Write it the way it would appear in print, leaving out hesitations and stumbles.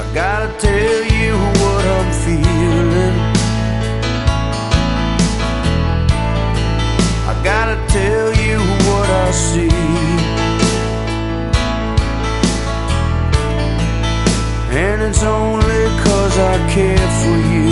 gotta tell you what I'm feeling. I gotta tell you what I see. And it's only 'cause I care for you